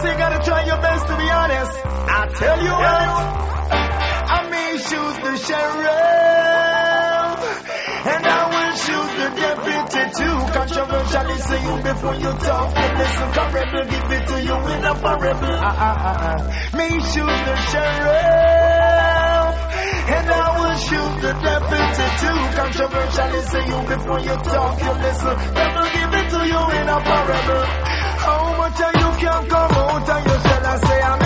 so you gotta try your best to be honest. I tell you what, I may shoot the sheriff, and I will shoot the deputy too. Controversially say you before you talk, and listen, rebel, give it to you in a parable. Me shoot the sheriff, and I will shoot the deputy too. Controversially say you before you talk, you listen, rebel, give it to you in a parable. How much of you can come out and you shall I say I'm